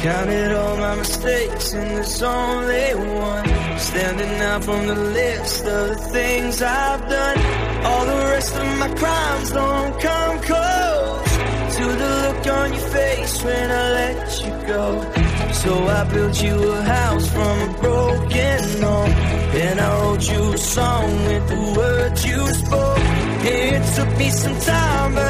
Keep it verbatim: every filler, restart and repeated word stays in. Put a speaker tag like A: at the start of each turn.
A: Counted all my mistakes and there's only one standing out from the list of the things I've done. All the rest of my crimes don't come close to the look on your face when I let you go. So I built you a house from a broken home, and I wrote you a song with the words you spoke. It took me some time,